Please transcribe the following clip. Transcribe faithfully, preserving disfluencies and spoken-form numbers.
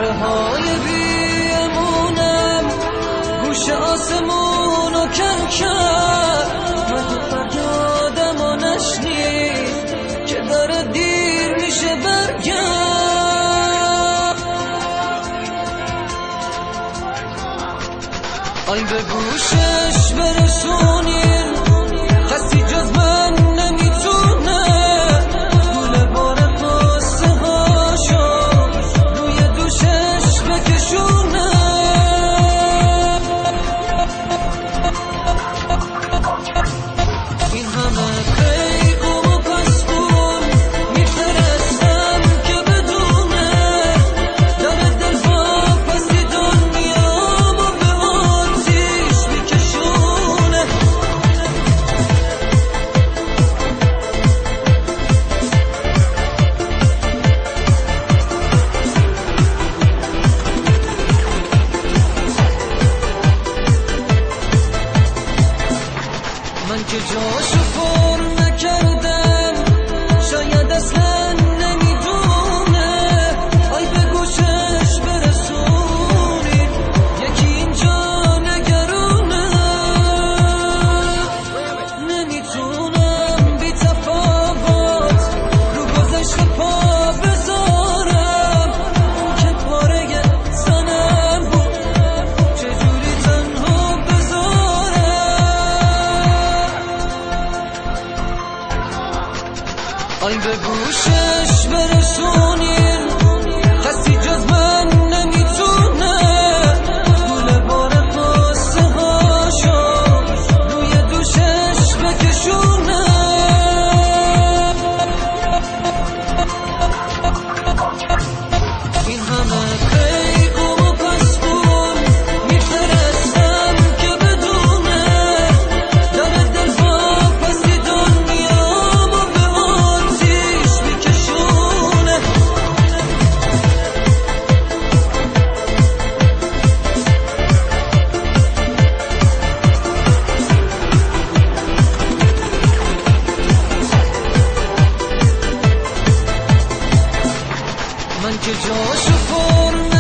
ذره های بیمونم گوش آسمون و کن کرد مگه فریادم و نشنید که داره دیر میشه برگرد آی به گوشش برسونین کسی جز من نمیتونه گوله بار قصه هاشو روی دوشش بکشونه این همه قیقم و پسبون میفرستم که بدونه داره دل واپسی دنیامو به آتیش میکشونه من که جاشو پر نکردم شاید اصلا نمیدونه آی به گوشش برسونی یکی اینجا نگرونه نمیتونم بی تفاوت رو گذشته پا بذارم اون که پاره زنم بود چجوری تنها بذارم آی به گوشش برسونین کسی جز من نمیتونه گوله بار قصه هاشو روی دوشش بکشونه این همه قیقم و پسبون میفرستم که بدونه داره دل واپسی دنیامو به آتیش میکشونه من که جاشو پر